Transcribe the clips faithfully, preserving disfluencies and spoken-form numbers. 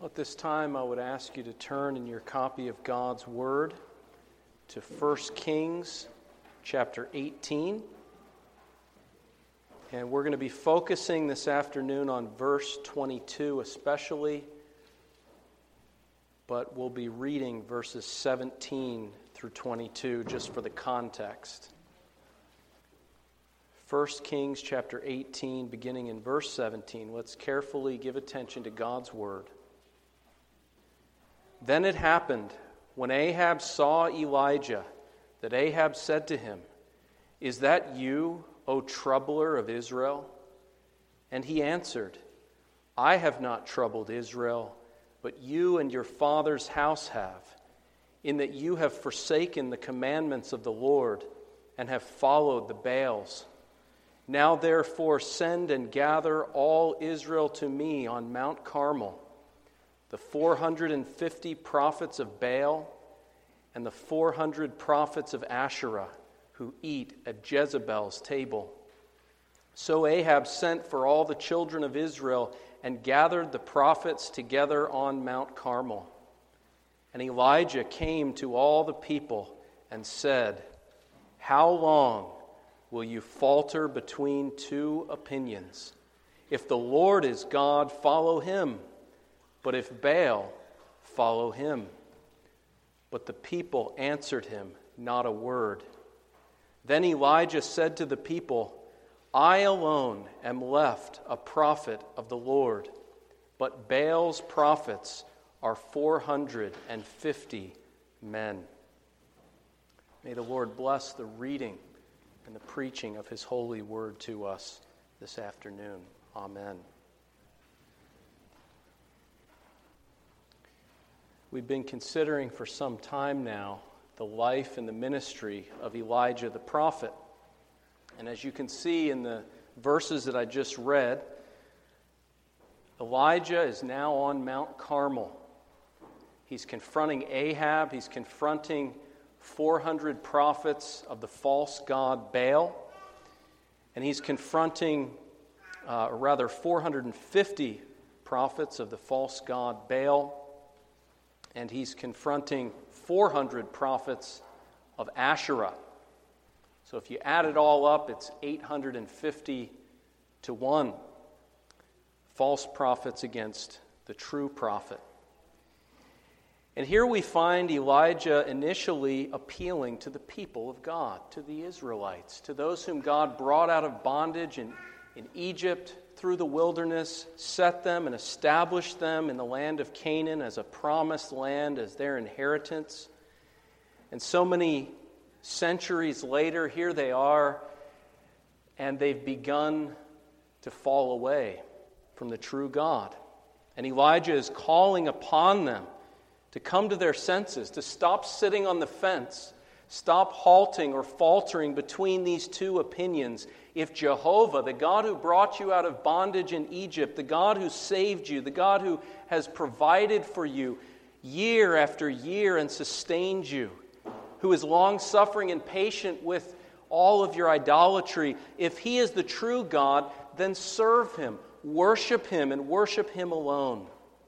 At this time, I would ask you to turn in your copy of God's Word to First Kings chapter eighteen. And we're going to be focusing this afternoon on verse twenty-two especially, but we'll be reading verses seventeen through twenty-two just for the context. First Kings chapter eighteen, beginning in verse seventeen. Let's carefully give attention to God's Word. Then it happened, when Ahab saw Elijah, that Ahab said to him, "Is that you, O troubler of Israel?" And he answered, "I have not troubled Israel, but you and your father's house have, in that you have forsaken the commandments of the Lord and have followed the Baals. Now therefore send and gather all Israel to me on Mount Carmel, the four hundred fifty prophets of Baal and the four hundred prophets of Asherah who eat at Jezebel's table." So Ahab sent for all the children of Israel and gathered the prophets together on Mount Carmel. And Elijah came to all the people and said, "How long will you falter between two opinions? If the Lord is God, follow him. But if Baal, follow him." But the people answered him not a word. Then Elijah said to the people, "I alone am left a prophet of the Lord, but Baal's prophets are four hundred fifty men." May the Lord bless the reading and the preaching of his holy word to us this afternoon. Amen. We've been considering for some time now the life and the ministry of Elijah the prophet. And as you can see in the verses that I just read, Elijah is now on Mount Carmel. He's confronting Ahab. He's confronting four hundred prophets of the false god Baal. And he's confronting, uh, or rather, four hundred fifty prophets of the false god Baal. And he's confronting four hundred prophets of Asherah. So if you add it all up, it's eight hundred fifty to one. False prophets against the true prophet. And here we find Elijah initially appealing to the people of God, to the Israelites, to those whom God brought out of bondage in, in Egypt, through the wilderness, set them and established them in the land of Canaan as a promised land, as their inheritance. And so many centuries later, here they are, and they've begun to fall away from the true God. And Elijah is calling upon them to come to their senses, to stop sitting on the fence, stop halting or faltering between these two opinions. If Jehovah, the God who brought you out of bondage in Egypt, the God who saved you, the God who has provided for you year after year and sustained you, who is long-suffering and patient with all of your idolatry, if he is the true God, then serve him, worship him, and worship him alone.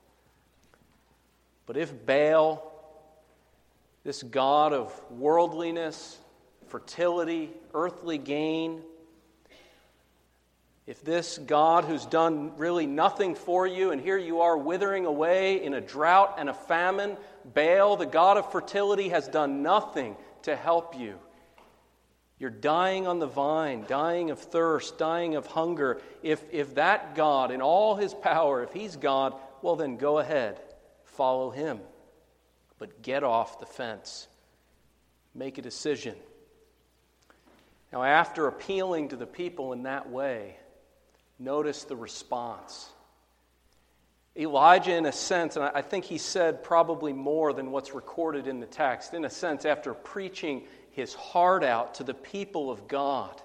But if Baal, this god of worldliness, fertility, earthly gain, if this God who's done really nothing for you, and here you are withering away in a drought and a famine, Baal, the god of fertility, has done nothing to help you. You're dying on the vine, dying of thirst, dying of hunger. If, if that God, in all his power, if he's God, well then go ahead, follow him. But get off the fence. Make a decision. Now, after appealing to the people in that way, notice the response. Elijah, in a sense, and I think he said probably more than what's recorded in the text, in a sense, after preaching his heart out to the people of God,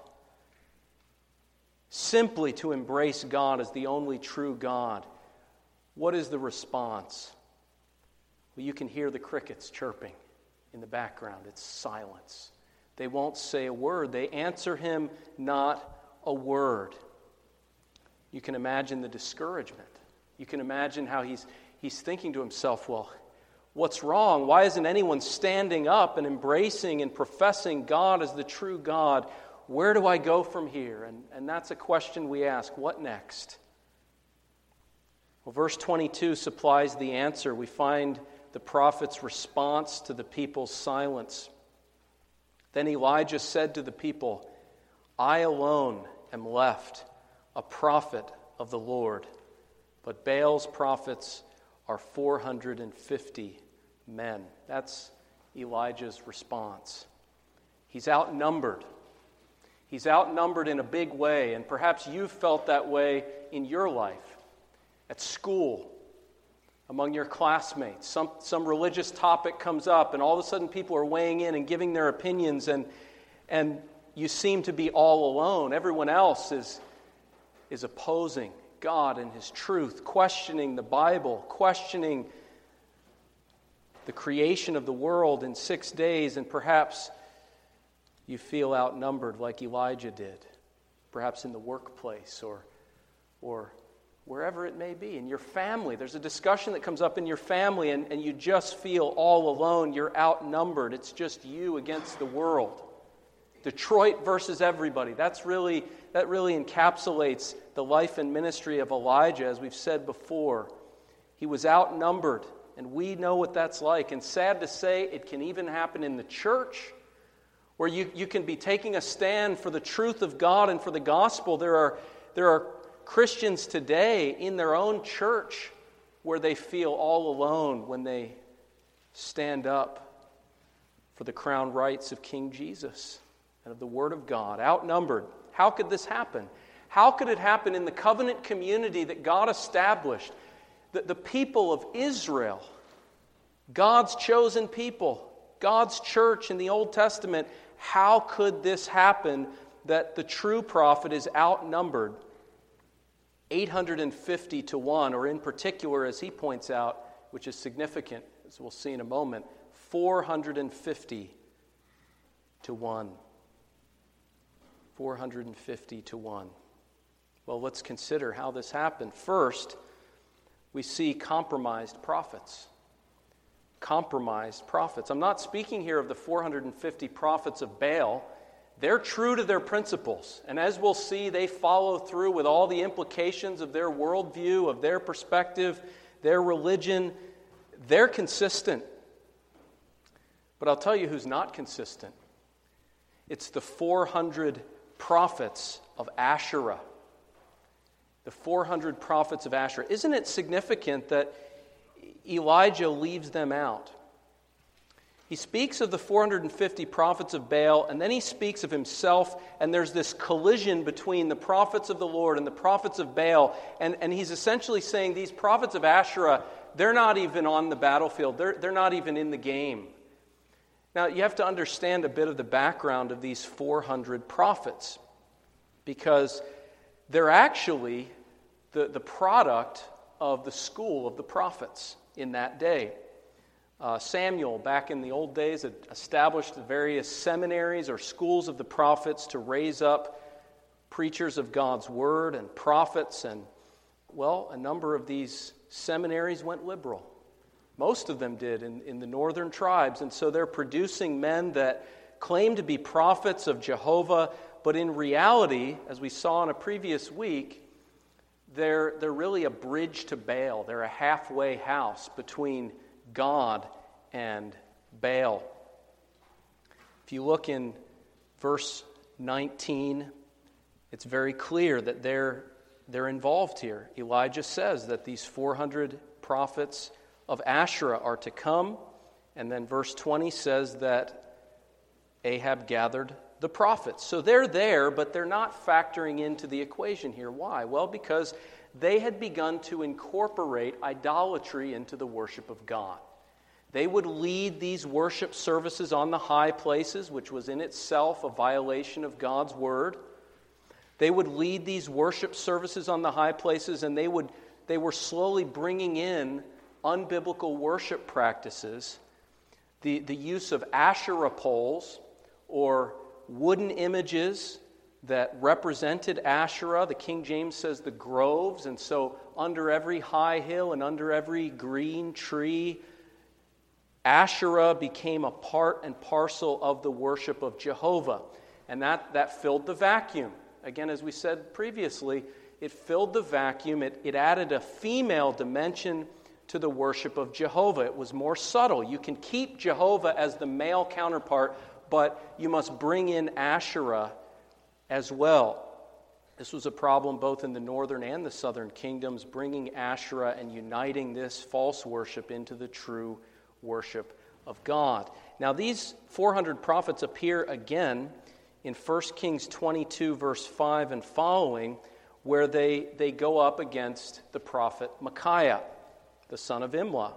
simply to embrace God as the only true God, what is the response? Well, you can hear the crickets chirping in the background. It's silence. They won't say a word. They answer him not a word. You can imagine the discouragement. You can imagine how he's he's thinking to himself, well, what's wrong? Why isn't anyone standing up and embracing and professing God as the true God? Where do I go from here? And, and that's a question we ask. What next? Well, verse twenty-two supplies the answer. We find the prophet's response to the people's silence. Then Elijah said to the people, I alone am left, a prophet of the Lord, but Baal's prophets are four hundred fifty men. That's Elijah's response. He's outnumbered. He's outnumbered in a big way, and perhaps you've felt that way in your life, at school, among your classmates. Some, some religious topic comes up, and all of a sudden people are weighing in and giving their opinions, and, and you seem to be all alone. Everyone else is, is opposing God and His truth, questioning the Bible, questioning the creation of the world in six days, and perhaps you feel outnumbered like Elijah did, perhaps in the workplace or, or wherever it may be, in your family. There's a discussion that comes up in your family, and, and you just feel all alone. You're outnumbered. It's just you against the world. Detroit versus everybody. That's really that really encapsulates the life and ministry of Elijah, as we've said before. He was outnumbered, and we know what that's like. And sad to say, it can even happen in the church, where you, you can be taking a stand for the truth of God and for the gospel. There are there are Christians today in their own church where they feel all alone when they stand up for the crown rights of King Jesus and of the Word of God. Outnumbered. How could this happen? How could it happen in the covenant community that God established? The, the people of Israel, God's chosen people, God's church in the Old Testament. How could this happen that the true prophet is outnumbered eight hundred fifty to one, or in particular, as he points out, which is significant, as we'll see in a moment, four hundred fifty to one. four hundred fifty to one. Well, let's consider how this happened. First, we see compromised prophets. Compromised prophets. I'm not speaking here of the four hundred fifty prophets of Baal. They're true to their principles. And as we'll see, they follow through with all the implications of their worldview, of their perspective, their religion. They're consistent. But I'll tell you who's not consistent. It's the four hundred prophets of Asherah. The four hundred prophets of Asherah. Isn't it significant that Elijah leaves them out? He speaks of the four hundred fifty prophets of Baal, and then he speaks of himself, and there's this collision between the prophets of the Lord and the prophets of Baal, and, and he's essentially saying these prophets of Asherah, they're not even on the battlefield, they're, they're not even in the game. Now, you have to understand a bit of the background of these four hundred prophets, because they're actually the, the product of the school of the prophets in that day. Uh, Samuel, back in the old days, had established various seminaries or schools of the prophets to raise up preachers of God's word and prophets. And, well, a number of these seminaries went liberal. Most of them did in, in the northern tribes. And so they're producing men that claim to be prophets of Jehovah, but in reality, as we saw in a previous week, they're, they're really a bridge to Baal. They're a halfway house between God and Baal. If you look in verse nineteen, it's very clear that they're, they're involved here. Elijah says that these four hundred prophets of Asherah are to come, and then verse twenty says that Ahab gathered the prophets. So they're there, but they're not factoring into the equation here. Why? Well, because they had begun to incorporate idolatry into the worship of God. They would lead these worship services on the high places, which was in itself a violation of God's word. They would lead these worship services on the high places, and they would they were slowly bringing in unbiblical worship practices, the, the use of Asherah poles or wooden images that represented Asherah. The King James says the groves, and so under every high hill and under every green tree, Asherah became a part and parcel of the worship of Jehovah. And that, that filled the vacuum. Again, as we said previously, it filled the vacuum. It, it added a female dimension to the worship of Jehovah. It was more subtle. You can keep Jehovah as the male counterpart, but you must bring in Asherah as well. This was a problem both in the northern and the southern kingdoms, bringing Asherah and uniting this false worship into the true worship of God. Now, these four hundred prophets appear again in First Kings twenty-two, verse five and following, where they, they go up against the prophet Micaiah, the son of Imlah.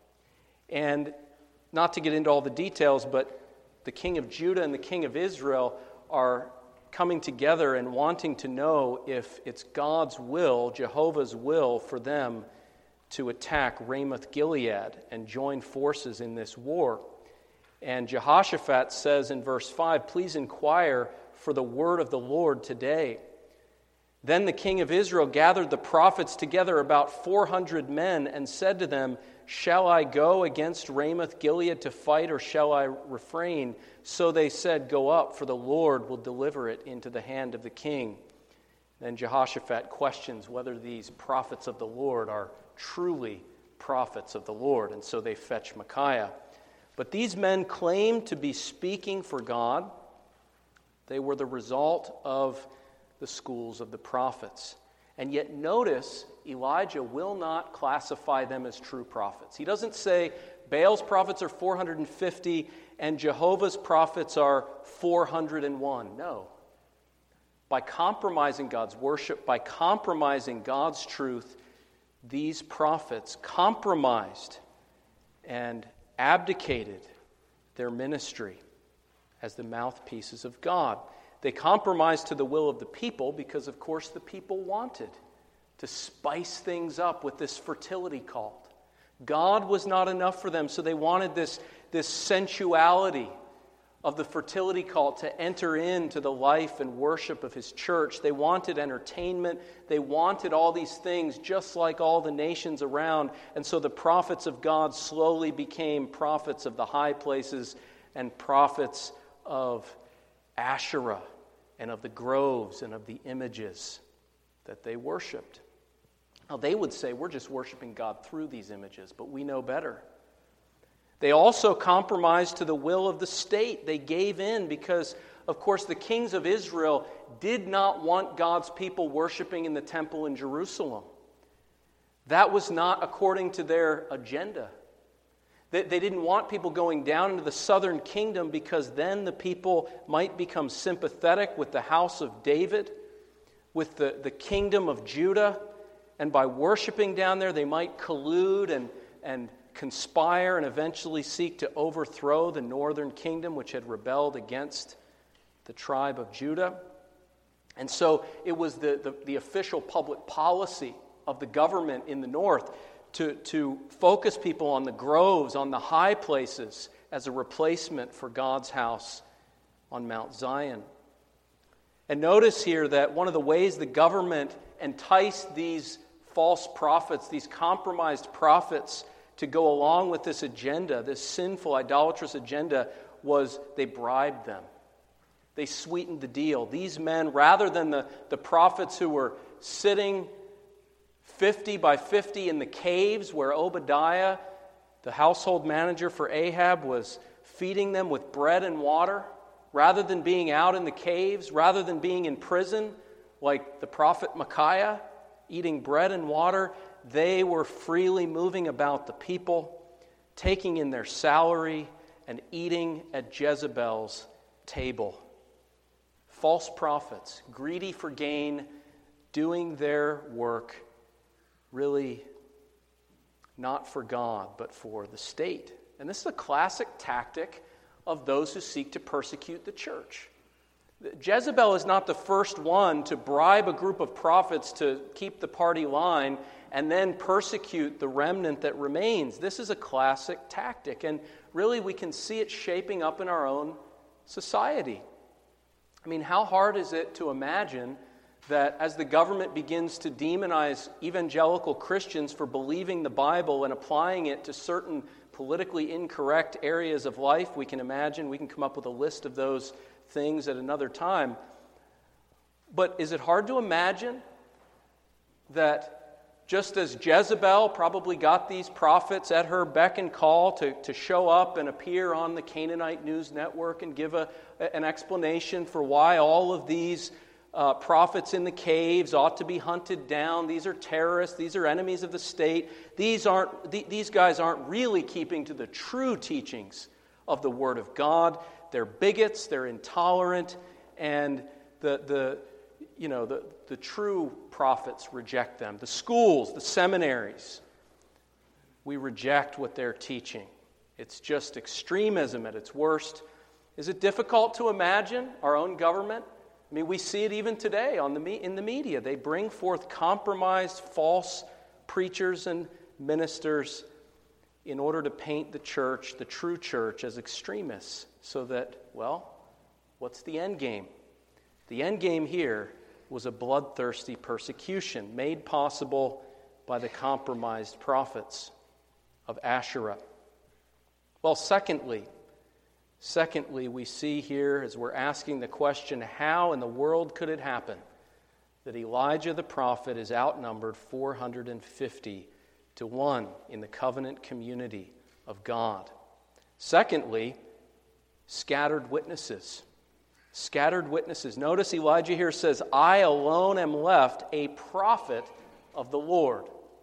And not to get into all the details, but the king of Judah and the king of Israel are coming together and wanting to know if it's God's will, Jehovah's will, for them to attack Ramoth Gilead and join forces in this war. And Jehoshaphat says in verse five, "Please inquire for the word of the Lord today." Then the king of Israel gathered the prophets together, about four hundred men, and said to them, "Shall I go against Ramoth Gilead to fight, or shall I refrain?" So they said, "Go up, for the Lord will deliver it into the hand of the king." Then Jehoshaphat questions whether these prophets of the Lord are truly prophets of the Lord, and so they fetch Micaiah. But these men claimed to be speaking for God. They were the result of the schools of the prophets. And yet notice, Elijah will not classify them as true prophets. He doesn't say Baal's prophets are four hundred fifty and Jehovah's prophets are four hundred one. No. By compromising God's worship, by compromising God's truth, these prophets compromised and abdicated their ministry as the mouthpieces of God. They compromised to the will of the people because, of course, the people wanted to spice things up with this fertility cult. God was not enough for them, so they wanted this, this sensuality of the fertility cult to enter into the life and worship of his church. They wanted entertainment. They wanted all these things just like all the nations around. And so the prophets of God slowly became prophets of the high places and prophets of Asherah and of the groves and of the images that they worshipped. Now they would say, we're just worshiping God through these images, but we know better. They also compromised to the will of the state. They gave in because, of course, the kings of Israel did not want God's people worshiping in the temple in Jerusalem. That was not according to their agenda. They, they didn't want people going down into the southern kingdom because then the people might become sympathetic with the house of David, with the, the kingdom of Judah, and by worshiping down there, they might collude and, and conspire and eventually seek to overthrow the northern kingdom, which had rebelled against the tribe of Judah. And so it was the, the, the official public policy of the government in the north to, to focus people on the groves, on the high places, as a replacement for God's house on Mount Zion. And notice here that one of the ways the government enticed these false prophets, these compromised prophets, to go along with this agenda, this sinful, idolatrous agenda, was they bribed them. They sweetened the deal. These men, rather than the, the prophets who were sitting fifty by fifty in the caves where Obadiah, the household manager for Ahab, was feeding them with bread and water, rather than being out in the caves, rather than being in prison like the prophet Micaiah, eating bread and water, they were freely moving about the people, taking in their salary and eating at Jezebel's table. False prophets, greedy for gain, doing their work really not for God, but for the state. And this is a classic tactic of those who seek to persecute the church. Jezebel is not the first one to bribe a group of prophets to keep the party line and then persecute the remnant that remains. This is a classic tactic, and really we can see it shaping up in our own society. I mean, how hard is it to imagine that as the government begins to demonize evangelical Christians for believing the Bible and applying it to certain politically incorrect areas of life, we can imagine, we can come up with a list of those things at another time. But is it hard to imagine that just as Jezebel probably got these prophets at her beck and call to, to show up and appear on the Canaanite News Network and give a, an explanation for why all of these uh, prophets in the caves ought to be hunted down, these are terrorists, these are enemies of the state, these aren't th- these guys aren't really keeping to the true teachings of the Word of God. They're bigots, they're intolerant, and the the you know the, the true prophets reject them. The schools, the seminaries, we reject what they're teaching. It's just extremism at its worst. Is it difficult to imagine our own government? I mean, we see it even today on the me- in the media. They bring forth compromised, false preachers and ministers in order to paint the church, the true church, as extremists, so that, well, what's the end game? The end game here was a bloodthirsty persecution made possible by the compromised prophets of Asherah. Well, secondly, secondly, we see here as we're asking the question, how in the world could it happen that Elijah the prophet is outnumbered four hundred fifty to one in the covenant community of God? Secondly, scattered witnesses. Scattered witnesses. Notice Elijah here says, I alone am left, a prophet of the Lord.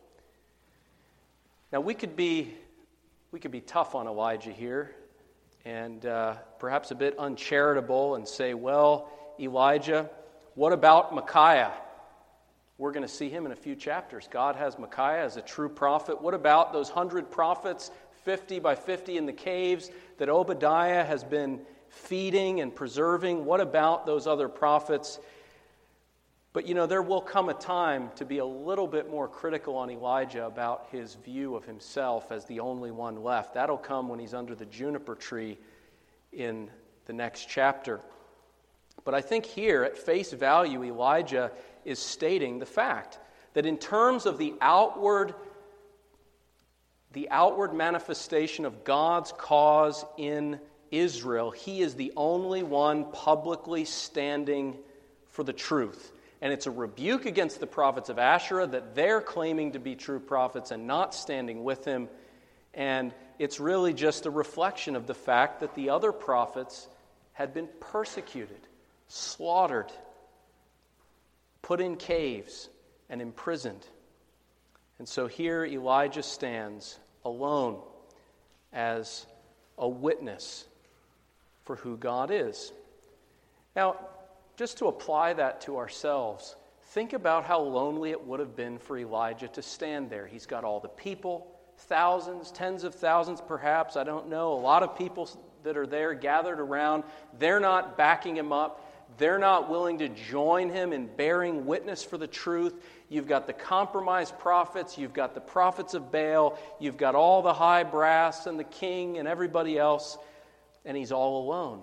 Now we could be we could be tough on Elijah here and uh, perhaps a bit uncharitable and say, well, Elijah, what about Micaiah? We're going to see him in a few chapters. God has Micaiah as a true prophet. What about those hundred prophets, fifty by fifty in the caves that Obadiah has been feeding and preserving? What about those other prophets? But you know, there will come a time to be a little bit more critical on Elijah about his view of himself as the only one left. That'll come when he's under the juniper tree in the next chapter. But I think here, at face value, Elijah is stating the fact that in terms of the outward, the outward manifestation of God's cause in Israel, he is the only one publicly standing for the truth. And it's a rebuke against the prophets of Asherah that they're claiming to be true prophets and not standing with him. And it's really just a reflection of the fact that the other prophets had been persecuted, slaughtered, put in caves, and imprisoned. And so here Elijah stands alone as a witness for who God is. Now, just to apply that to ourselves, think about how lonely it would have been for Elijah to stand there. He's got all the people, thousands, tens of thousands perhaps, I don't know, a lot of people that are there gathered around. They're not backing him up. They're not willing to join him in bearing witness for the truth. You've got the compromised prophets. You've got the prophets of Baal. You've got all the high brass and the king and everybody else. And he's all alone.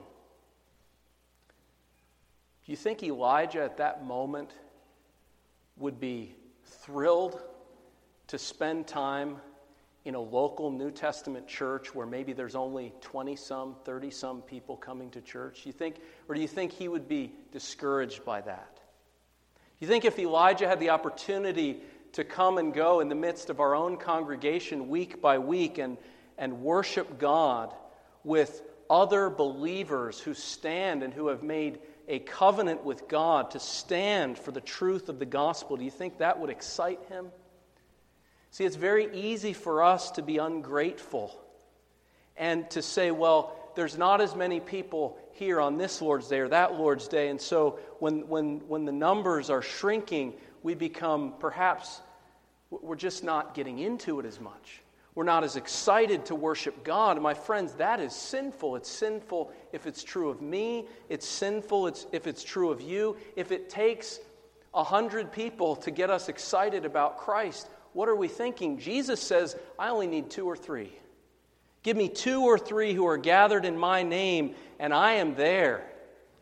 Do you think Elijah at that moment would be thrilled to spend time in a local New Testament church where maybe there's only twenty-some, thirty-some people coming to church? Do you think, or do you think he would be discouraged by that? Do you think if Elijah had the opportunity to come and go in the midst of our own congregation week by week and, and worship God with other believers who stand and who have made a covenant with God to stand for the truth of the gospel, do you think that would excite him? See, it's very easy for us to be ungrateful and to say, well, there's not as many people here on this Lord's Day or that Lord's Day, and so when when when the numbers are shrinking, we become perhaps, we're just not getting into it as much. We're not as excited to worship God. And my friends, that is sinful. It's sinful if it's true of me. It's sinful if it's true of you. If it takes a hundred people to get us excited about Christ, what are we thinking? Jesus says, I only need two or three. Give me two or three who are gathered in my name, and I am there.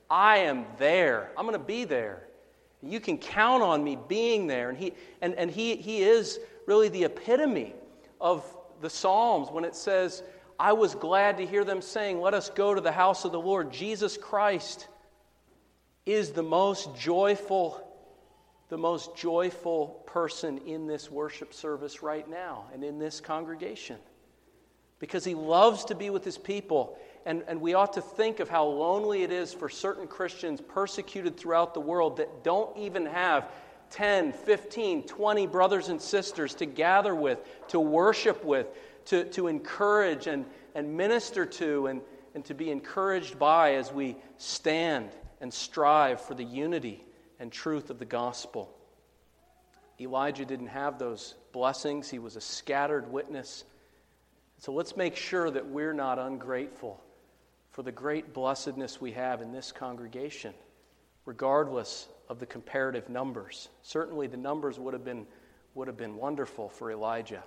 I am there. I'm going to be there. You can count on me being there. And he and, and he he is really the epitome of the Psalms when it says, I was glad to hear them saying, let us go to the house of the Lord. Jesus Christ is the most joyful, the most joyful person in this worship service right now and in this congregation. Because he loves to be with his people. And, and we ought to think of how lonely it is for certain Christians persecuted throughout the world that don't even have ten, fifteen, twenty brothers and sisters to gather with, to worship with, to, to encourage and, and minister to, and, and to be encouraged by as we stand and strive for the unity and truth of the gospel. Elijah didn't have those blessings. He was a scattered witness. So let's make sure that we're not ungrateful for the great blessedness we have in this congregation, regardless of the comparative numbers. Certainly the numbers would have been, would have been wonderful for Elijah.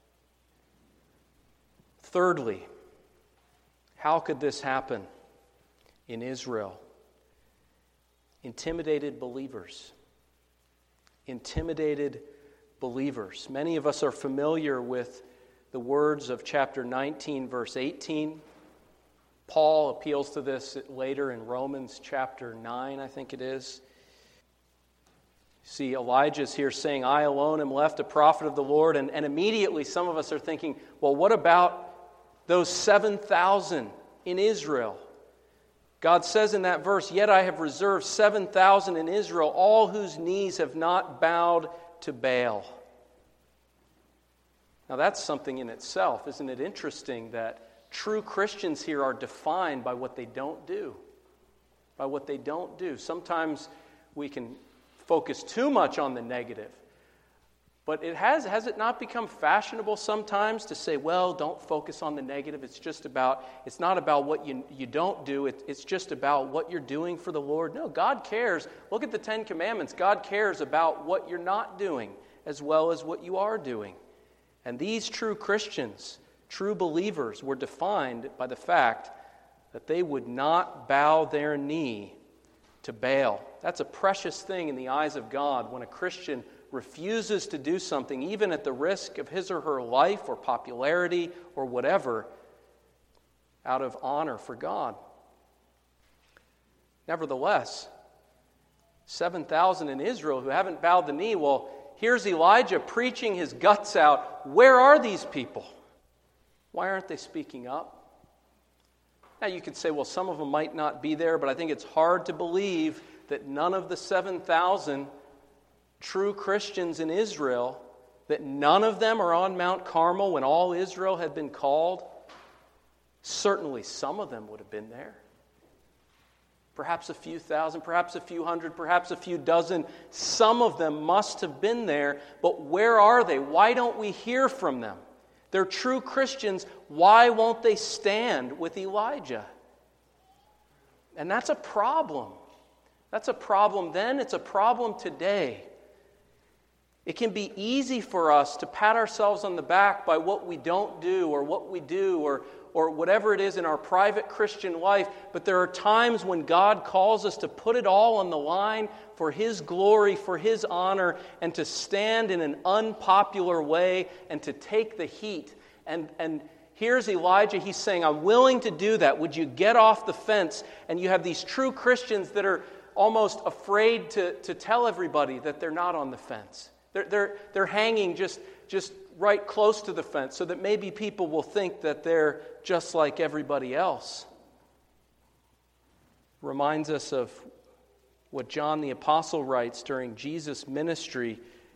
Thirdly, how could this happen in Israel? Intimidated believers. Intimidated believers. Many of us are familiar with the words of chapter nineteen, verse eighteen. Paul appeals to this later in Romans chapter nine, I think it is. See, Elijah's here saying, I alone am left a prophet of the Lord. And, and immediately some of us are thinking, well, what about those seven thousand in Israel? God says in that verse, yet I have reserved seven thousand in Israel, all whose knees have not bowed to Baal. Now that's something in itself. Isn't it interesting that true Christians here are defined by what they don't do? By what they don't do. Sometimes we can focus too much on the negative. But it has, has it not become fashionable sometimes to say, well, don't focus on the negative. It's just about, it's not about what you, you don't do. It, it's just about what you're doing for the Lord. No, God cares. Look at the Ten Commandments. God cares about what you're not doing as well as what you are doing. And these true Christians, true believers, were defined by the fact that they would not bow their knee to Baal. That's a precious thing in the eyes of God when a Christian refuses to do something, even at the risk of his or her life or popularity or whatever, out of honor for God. Nevertheless, seven thousand in Israel who haven't bowed the knee, well, here's Elijah preaching his guts out. Where are these people? Why aren't they speaking up? Now you could say, well, some of them might not be there, but I think it's hard to believe that none of the seven thousand true Christians in Israel, that none of them are on Mount Carmel when all Israel had been called. Certainly some of them would have been there. Perhaps a few thousand, perhaps a few hundred, perhaps a few dozen. Some of them must have been there, but where are they? Why don't we hear from them? They're true Christians. Why won't they stand with Elijah? And that's a problem. That's a problem then. It's a problem today. It can be easy for us to pat ourselves on the back by what we don't do or what we do or, or whatever it is in our private Christian life, but there are times when God calls us to put it all on the line for His glory, for His honor, and to stand in an unpopular way and to take the heat. And, and here's Elijah, he's saying, I'm willing to do that. Would you get off the fence? And you have these true Christians that are almost afraid to, to tell everybody that they're not on the fence. They're, they're, they're hanging just, just right close to the fence so that maybe people will think that they're just like everybody else. Reminds us of what John the Apostle writes during Jesus' ministry.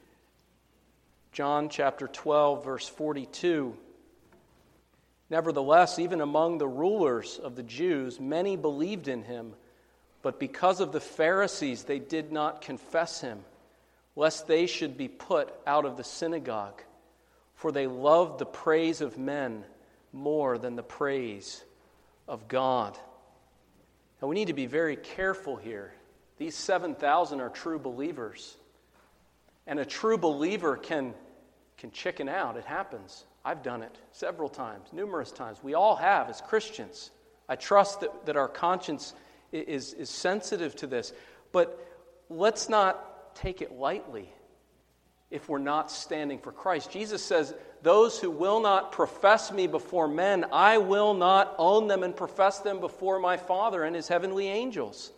John chapter twelve, verse forty-two. Nevertheless, even among the rulers of the Jews, many believed in him, but because of the Pharisees, they did not confess him, lest they should be put out of the synagogue. For they loved the praise of men more than the praise of God. Now we need to be very careful here. These seven thousand are true believers. And a true believer can, can chicken out. It happens. I've done it several times, numerous times. We all have as Christians. I trust that, that our conscience is, is sensitive to this. But let's not take it lightly if we're not standing for Christ. Jesus says, those who will not profess me before men, I will not own them and profess them before my Father and his heavenly angels.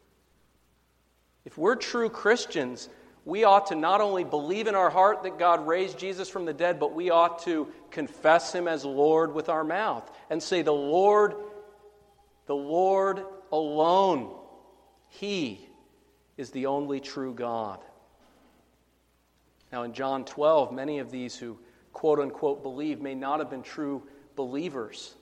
If we're true Christians, we ought to not only believe in our heart that God raised Jesus from the dead, but we ought to confess him as Lord with our mouth and say, the Lord, the Lord alone, he is the only true God. Now in John twelve, many of these who quote-unquote believe may not have been true believers.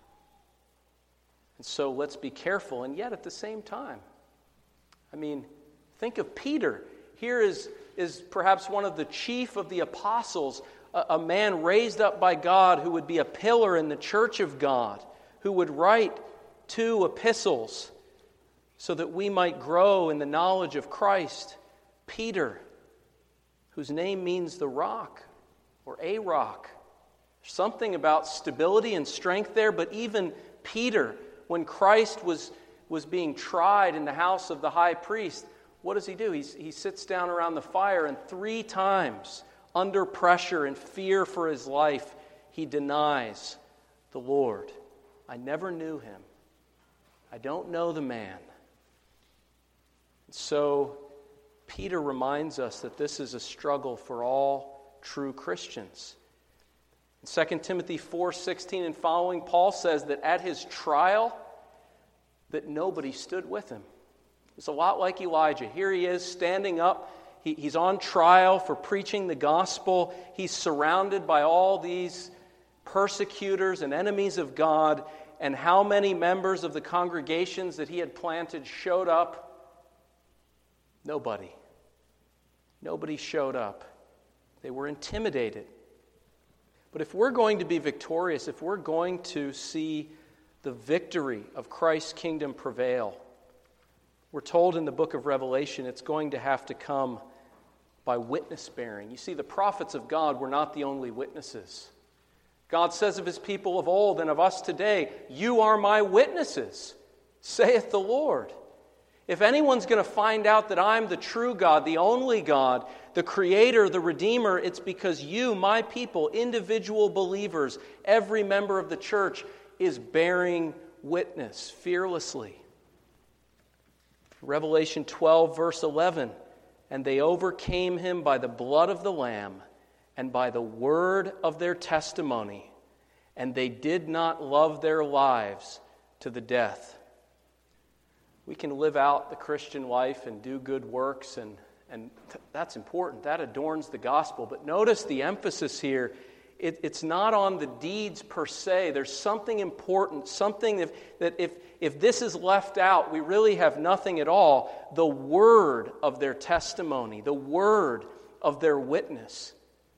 And so let's be careful. And yet at the same time, I mean, think of Peter. Here is, is perhaps one of the chief of the apostles, a, a man raised up by God who would be a pillar in the church of God, who would write two epistles so that we might grow in the knowledge of Christ. Peter, whose name means the rock or a rock. There's something about stability and strength there, but even Peter, when Christ was, was being tried in the house of the high priest, what does he do? He's, he sits down around the fire, and three times, under pressure and fear for his life, he denies the Lord. I never knew him. I don't know the man. So Peter reminds us that this is a struggle for all true Christians. In Second Timothy four sixteen and following, Paul says that at his trial, that nobody stood with him. It's a lot like Elijah. Here he is standing up. He, he's on trial for preaching the gospel. He's surrounded by all these persecutors and enemies of God. And how many members of the congregations that he had planted showed up? Nobody. Nobody showed up. They were intimidated. But if we're going to be victorious, if we're going to see the victory of Christ's kingdom prevail, we're told in the book of Revelation it's going to have to come by witness bearing. You see, the prophets of God were not the only witnesses. God says of his people of old and of us today, you are my witnesses, saith the Lord. If anyone's going to find out that I'm the true God, the only God, the Creator, the Redeemer, it's because you, my people, individual believers, every member of the church is bearing witness fearlessly. Revelation twelve, verse eleven, and they overcame him by the blood of the Lamb and by the word of their testimony, and they did not love their lives to the death. We can live out the Christian life and do good works, and, and th- that's important. That adorns the gospel. But notice the emphasis here. It, it's not on the deeds per se. There's something important, something if, that if, if this is left out, we really have nothing at all. The word of their testimony, the word of their witness.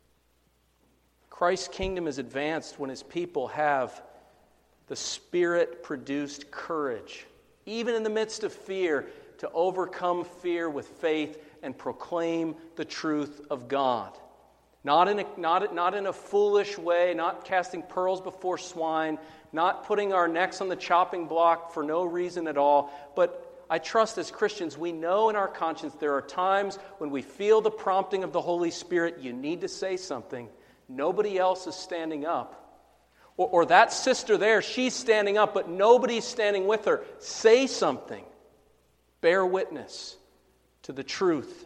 Christ's kingdom is advanced when his people have the Spirit-produced courage, even in the midst of fear, to overcome fear with faith and proclaim the truth of God. Not in a, not, not in a foolish way, not casting pearls before swine, not putting our necks on the chopping block for no reason at all. But I trust as Christians, we know in our conscience there are times when we feel the prompting of the Holy Spirit, you need to say something. Nobody else is standing up. Or, or that sister there, she's standing up, but nobody's standing with her. Say something. Bear witness to the truth.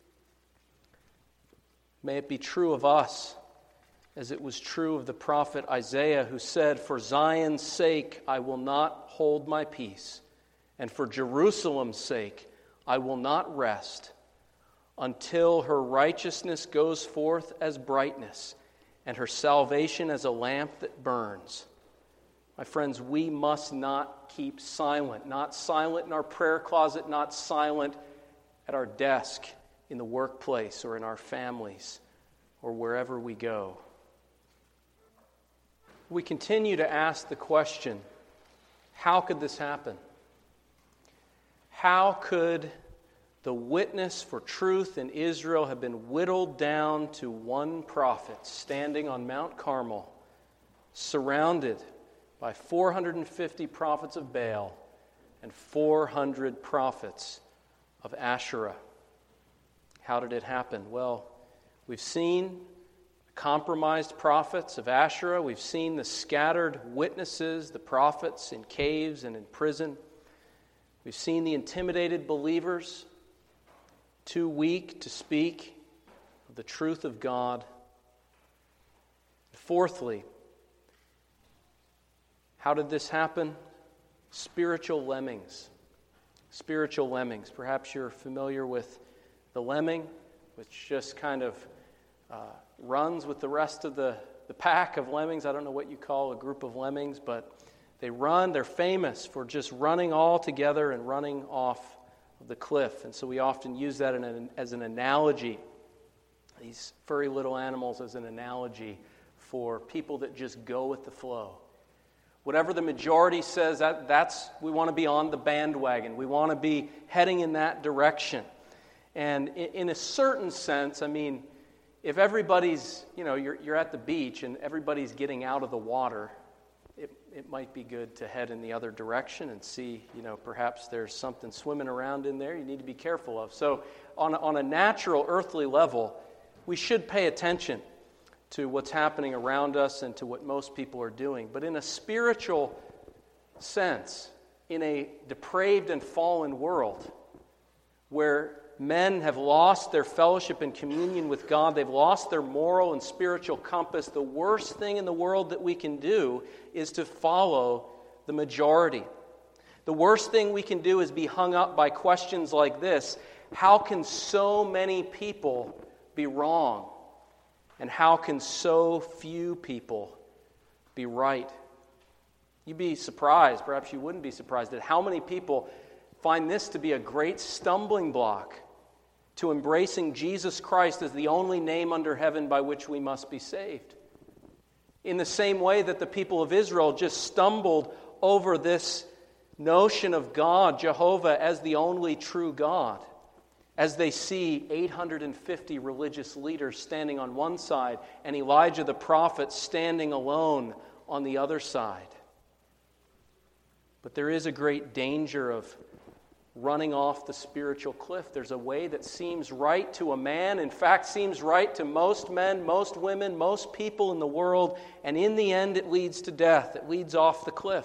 May it be true of us, as it was true of the prophet Isaiah, who said, "For Zion's sake I will not hold my peace, and for Jerusalem's sake I will not rest, until her righteousness goes forth as brightness, and her salvation as a lamp that burns." My friends, we must not keep silent. Not silent in our prayer closet, not silent at our desk, in the workplace, or in our families, or wherever we go. We continue to ask the question, how could this happen? How could the witness for truth in Israel have been whittled down to one prophet standing on Mount Carmel, surrounded by four hundred fifty prophets of Baal, and four hundred prophets of Asherah. How did it happen? Well, we've seen compromised prophets of Asherah. We've seen the scattered witnesses, the prophets in caves and in prison. We've seen the intimidated believers, too weak to speak of the truth of God. Fourthly, how did this happen? Spiritual lemmings. Spiritual lemmings. Perhaps you're familiar with the lemming, which just kind of uh, runs with the rest of the, the pack of lemmings. I don't know what you call a group of lemmings, but they run. They're famous for just running all together and running off of the cliff. And so we often use that in an, as an analogy, these furry little animals as an analogy for people that just go with the flow. Whatever the majority says, that, that's we want to be on the bandwagon. We want to be heading in that direction. And in, in a certain sense, I mean, if everybody's, you know, you're, you're at the beach and everybody's getting out of the water, it, it might be good to head in the other direction and see, you know, perhaps there's something swimming around in there you need to be careful of. So on, on a natural, earthly level, we should pay attention to what's happening around us and to what most people are doing. But in a spiritual sense, in a depraved and fallen world, where men have lost their fellowship and communion with God, they've lost their moral and spiritual compass, the worst thing in the world that we can do is to follow the majority. The worst thing we can do is be hung up by questions like this: how can so many people be wrong? And how can so few people be right? You'd be surprised, perhaps you wouldn't be surprised, at how many people find this to be a great stumbling block to embracing Jesus Christ as the only name under heaven by which we must be saved. In the same way that the people of Israel just stumbled over this notion of God, Jehovah, as the only true God, as they see eight hundred fifty religious leaders standing on one side and Elijah the prophet standing alone on the other side. But there is a great danger of running off the spiritual cliff. There's a way that seems right to a man, in fact seems right to most men, most women, most people in the world, and in the end it leads to death. It leads off the cliff.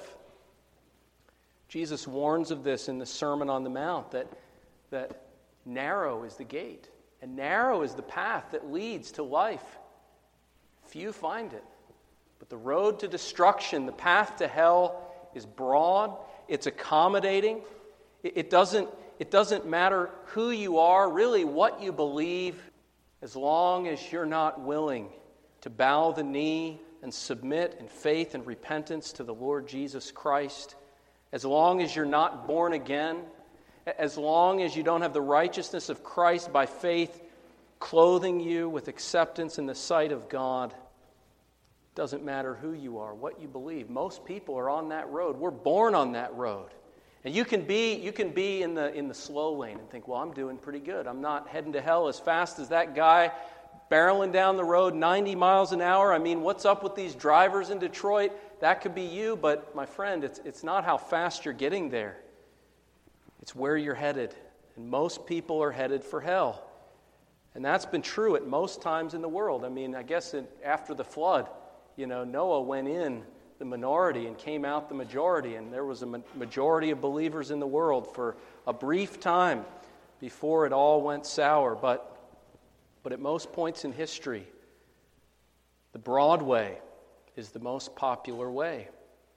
Jesus warns of this in the Sermon on the Mount, that that narrow is the gate, and narrow is the path that leads to life. Few find it. But the road to destruction, the path to hell, is broad, it's accommodating. It doesn't, it doesn't matter who you are, really what you believe, as long as you're not willing to bow the knee and submit in faith and repentance to the Lord Jesus Christ, as long as you're not born again, as long as you don't have the righteousness of Christ by faith clothing you with acceptance in the sight of God. It doesn't matter who you are, what you believe. Most people are on that road. We're born on that road. And you can be you can be in the in the slow lane and think, well, I'm doing pretty good. I'm not heading to hell as fast as that guy barreling down the road ninety miles an hour. I mean, what's up with these drivers in Detroit? That could be you, but my friend, it's it's not how fast you're getting there. It's where you're headed. And most people are headed for hell. And that's been true at most times in the world. I mean, I guess in, after the flood, you know, Noah went in the minority and came out the majority. And there was a ma- majority of believers in the world for a brief time before it all went sour. But, but at most points in history, the broad way is the most popular way.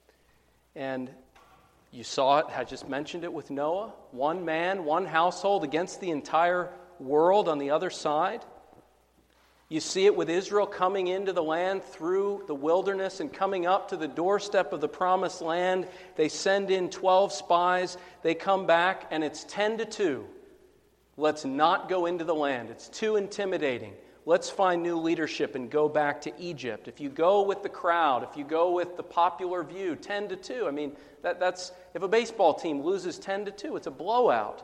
And you saw it, I just mentioned it with Noah. One man, one household against the entire world on the other side. You see it with Israel coming into the land through the wilderness and coming up to the doorstep of the promised land. They send in twelve spies. They come back and it's ten to two. Let's not go into the land. It's too intimidating. Let's find new leadership and go back to Egypt. If you go with the crowd, if you go with the popular view, ten to two, I mean, that, that's if a baseball team loses ten to two, it's a blowout.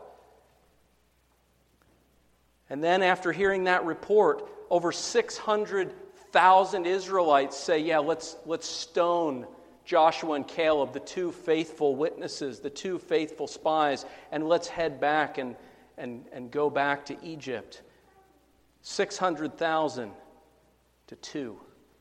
And then after hearing that report, over six hundred thousand Israelites say, yeah, let's let's stone Joshua and Caleb, the two faithful witnesses, the two faithful spies, and let's head back and, and, and go back to Egypt. six hundred thousand to two.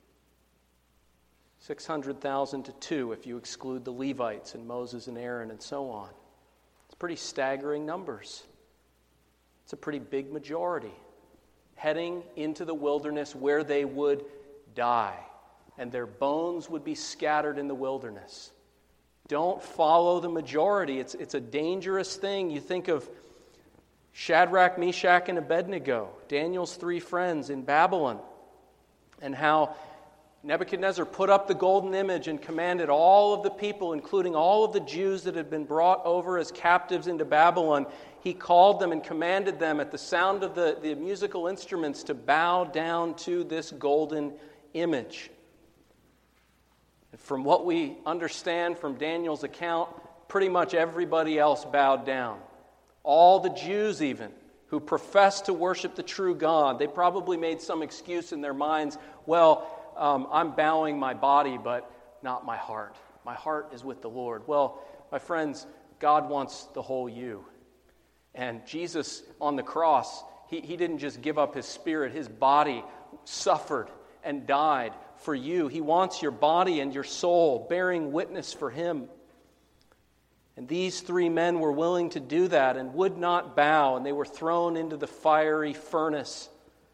six hundred thousand to two if you exclude the Levites and Moses and Aaron and so on. It's pretty staggering numbers. It's a pretty big majority heading into the wilderness where they would die and their bones would be scattered in the wilderness. Don't follow the majority. It's, it's a dangerous thing. You think of Shadrach, Meshach, and Abednego, Daniel's three friends in Babylon, and how Nebuchadnezzar put up the golden image and commanded all of the people, including all of the Jews that had been brought over as captives into Babylon, he called them and commanded them at the sound of the, the musical instruments to bow down to this golden image. And from what we understand from Daniel's account, pretty much everybody else bowed down. All the Jews even, who professed to worship the true God, they probably made some excuse in their minds, well, um, I'm bowing my body, but not my heart. My heart is with the Lord. Well, my friends, God wants the whole you. And Jesus on the cross, he, he didn't just give up his spirit. His body suffered and died for you. He wants your body and your soul bearing witness for him. And these three men were willing to do that and would not bow, and they were thrown into the fiery furnace.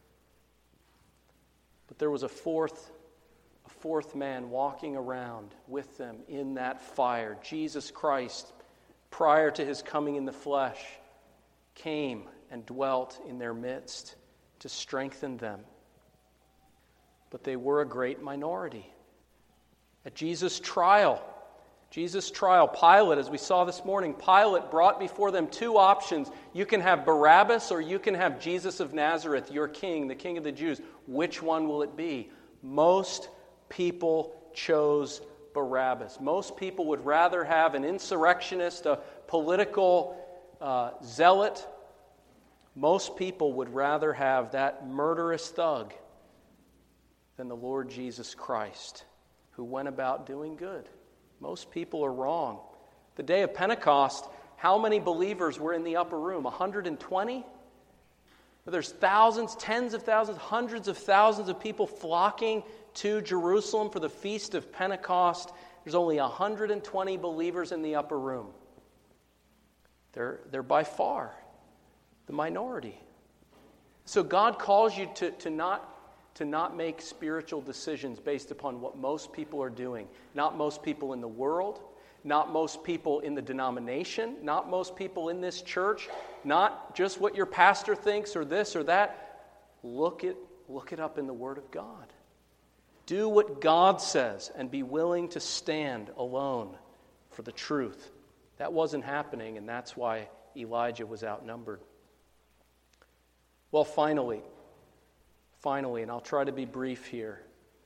But there was a fourth, a fourth man walking around with them in that fire. Jesus Christ, prior to his coming in the flesh, came and dwelt in their midst to strengthen them. But they were a great minority. At Jesus' trial, Jesus' trial, Pilate, as we saw this morning, Pilate brought before them two options. You can have Barabbas or you can have Jesus of Nazareth, your king, the king of the Jews. Which one will it be? Most people chose Barabbas. Most people would rather have an insurrectionist, a political uh, zealot. Most people would rather have that murderous thug than the Lord Jesus Christ, who went about doing good. Most people are wrong. The day of Pentecost, how many believers were in the upper room? one hundred twenty? There's thousands, tens of thousands, hundreds of thousands of people flocking to Jerusalem for the Feast of Pentecost. There's only one hundred twenty believers in the upper room. They're, they're by far the minority. So God calls you to, to not to not make spiritual decisions based upon what most people are doing. Not most people in the world, not most people in the denomination, not most people in this church, not just what your pastor thinks or this or that. Look it, look it up in the Word of God. Do what God says and be willing to stand alone for the truth. That wasn't happening, and that's why Elijah was outnumbered. Well, finally, Finally, and I'll try to be brief here,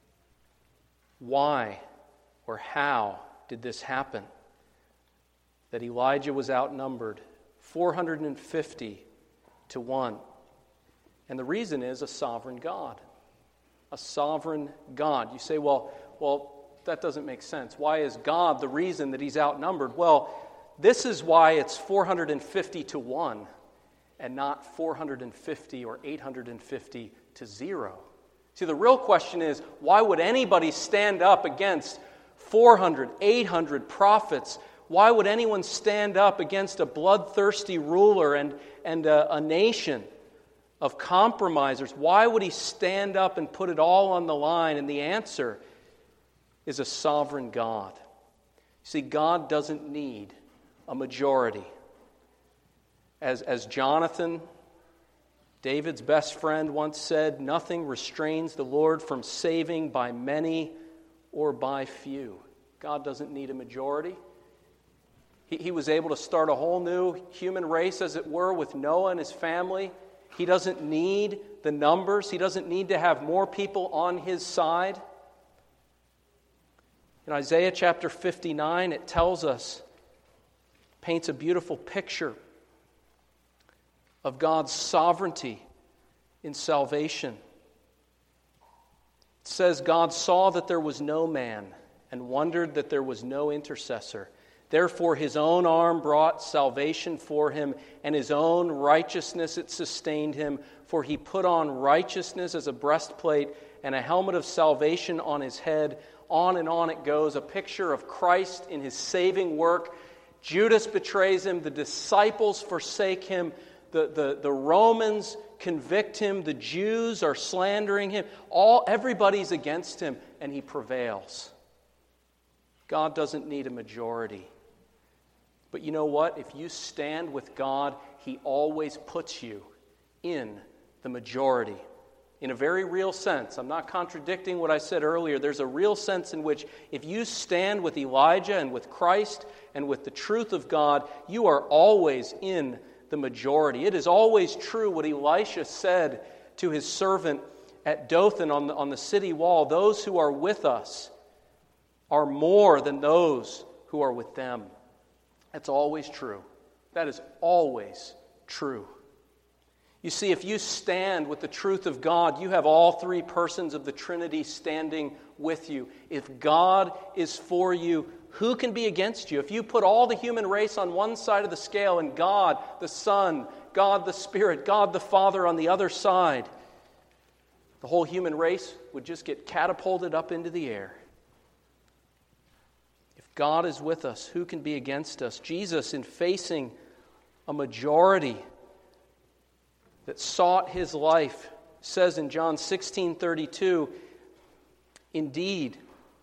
why or how did this happen? That Elijah was outnumbered four hundred fifty to one. And the reason is a sovereign God. A sovereign God. You say, well, well, that doesn't make sense. Why is God the reason that he's outnumbered? Well, this is why it's four hundred fifty to one and not four hundred fifty or eight hundred fifty to zero. See, the real question is, why would anybody stand up against four hundred, eight hundred prophets? Why would anyone stand up against a bloodthirsty ruler and, and a, a nation of compromisers? Why would he stand up and put it all on the line? And the answer is a sovereign God. See, God doesn't need a majority. As, as Jonathan, David's best friend, once said, nothing restrains the Lord from saving by many or by few. God doesn't need a majority. He, he was able to start a whole new human race, as it were, with Noah and his family. He doesn't need the numbers. He doesn't need to have more people on his side. In Isaiah chapter fifty-nine, it tells us, paints a beautiful picture of God's sovereignty in salvation. It says, God saw that there was no man and wondered that there was no intercessor. Therefore his own arm brought salvation for him, and his own righteousness it sustained him. For he put on righteousness as a breastplate and a helmet of salvation on his head. On and on it goes, a picture of Christ in his saving work. Judas betrays him, the disciples forsake him, the, the, the Romans convict him, the Jews are slandering him. All everybody's against him, and he prevails. God doesn't need a majority. But you know what? If you stand with God, he always puts you in the majority. In a very real sense. I'm not contradicting what I said earlier. There's a real sense in which if you stand with Elijah and with Christ and with the truth of God, you are always in the majority. It is always true what Elisha said to his servant at Dothan on the, on the city wall. Those who are with us are more than those who are with them. That's always true. That is always true. You see, if you stand with the truth of God, you have all three persons of the Trinity standing with you. If God is for you, who can be against you? If you put all the human race on one side of the scale and God the Son, God the Spirit, God the Father on the other side, the whole human race would just get catapulted up into the air. If God is with us, who can be against us? Jesus, in facing a majority that sought his life, says in John sixteen thirty-two, indeed,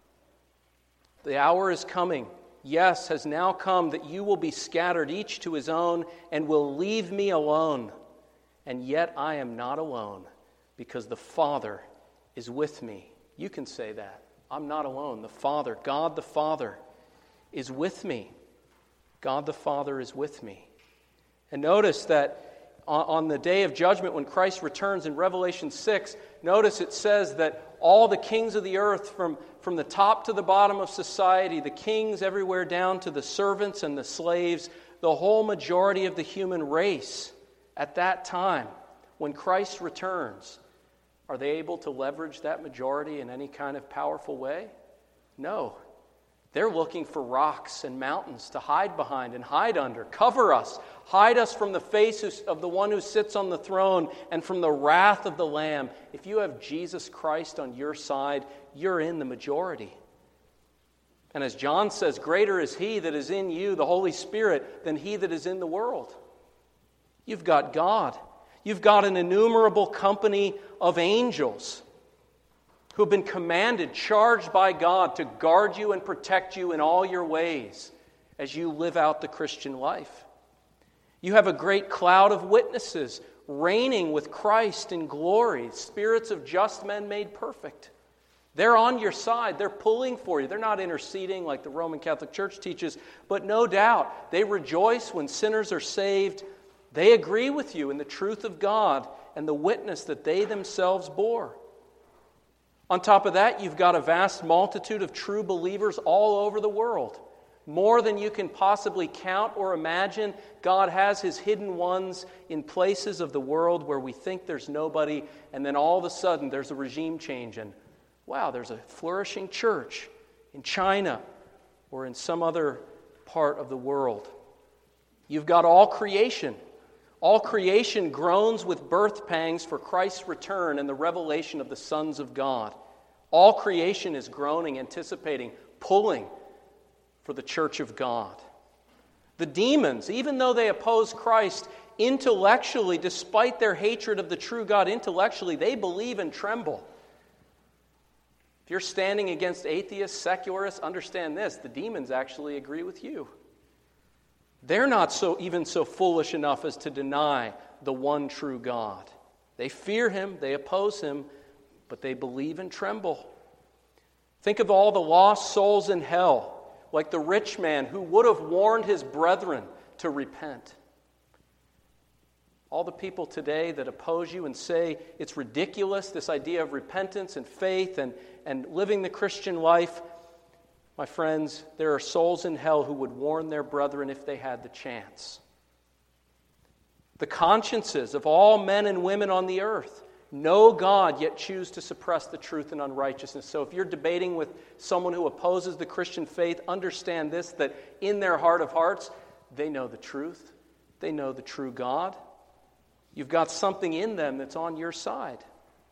the hour is coming, yes, has now come, that you will be scattered, each to his own, and will leave me alone. And yet I am not alone, because the Father is with me. You can say that. I'm not alone. The Father, God the Father, is with me. God the Father is with me. And notice that on the day of judgment, when Christ returns in Revelation six, notice it says that all the kings of the earth, from, from the top to the bottom of society, the kings everywhere down to the servants and the slaves, the whole majority of the human race at that time, when Christ returns, are they able to leverage that majority in any kind of powerful way? No. They're looking for rocks and mountains to hide behind and hide under. Cover us. Hide us from the face of the one who sits on the throne and from the wrath of the Lamb. If you have Jesus Christ on your side, you're in the majority. And as John says, greater is he that is in you, the Holy Spirit, than he that is in the world. You've got God. You've got an innumerable company of angels who have been commanded, charged by God to guard you and protect you in all your ways as you live out the Christian life. You have a great cloud of witnesses reigning with Christ in glory, spirits of just men made perfect. They're on your side. They're pulling for you. They're not interceding like the Roman Catholic Church teaches, but no doubt they rejoice when sinners are saved. They agree with you in the truth of God and the witness that they themselves bore. On top of that, you've got a vast multitude of true believers all over the world. More than you can possibly count or imagine. God has his hidden ones in places of the world where we think there's nobody, and then all of a sudden there's a regime change, and wow, there's a flourishing church in China or in some other part of the world. You've got all creation. All creation groans with birth pangs for Christ's return and the revelation of the sons of God. All creation is groaning, anticipating, pulling for the church of God. The demons, even though they oppose Christ intellectually, despite their hatred of the true God intellectually, they believe and tremble. If you're standing against atheists, secularists, understand this, the demons actually agree with you. They're not so even so foolish enough as to deny the one true God. They fear him, they oppose him, but they believe and tremble. Think of all the lost souls in hell, like the rich man who would have warned his brethren to repent. All the people today that oppose you and say it's ridiculous, this idea of repentance and faith and, and living the Christian life, my friends, there are souls in hell who would warn their brethren if they had the chance. The consciences of all men and women on the earth know God, yet choose to suppress the truth and unrighteousness. So if you're debating with someone who opposes the Christian faith, understand this, that in their heart of hearts, they know the truth. They know the true God. You've got something in them that's on your side.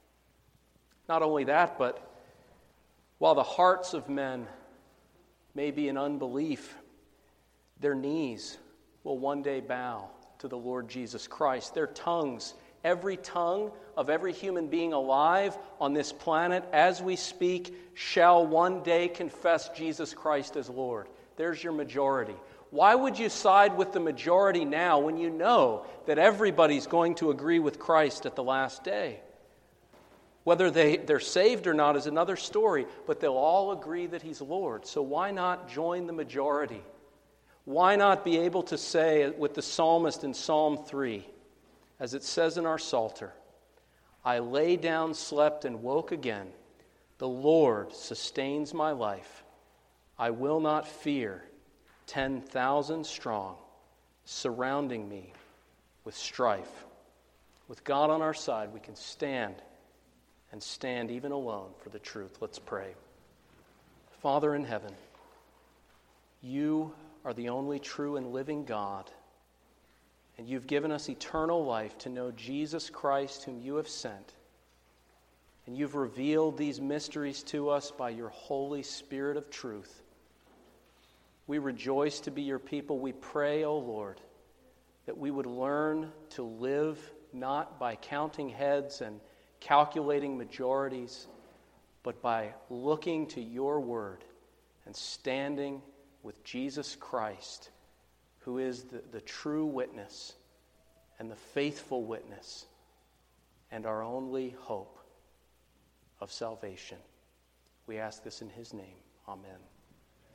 Not only that, but while the hearts of men may be in unbelief, their knees will one day bow to the Lord Jesus Christ. Their tongues, every tongue of every human being alive on this planet, as we speak, shall one day confess Jesus Christ as Lord. There's your majority. Why would you side with the majority now when you know that everybody's going to agree with Christ at the last day? Whether they, they're saved or not is another story, but they'll all agree that He's Lord. So why not join the majority? Why not be able to say with the psalmist in Psalm three, as it says in our Psalter, I lay down, slept, and woke again. The Lord sustains my life. I will not fear ten thousand strong, surrounding me with strife. With God on our side, we can stand and stand even alone for the truth. Let's pray. Father in heaven, You are the only true and living God, and You've given us eternal life to know Jesus Christ, whom You have sent. And You've revealed these mysteries to us by Your Holy Spirit of truth. We rejoice to be Your people. We pray, O Lord, that we would learn to live not by counting heads and calculating majorities, but by looking to Your word and standing with Jesus Christ, who is the, the true witness and the faithful witness and our only hope of salvation. We ask this in His name. Amen.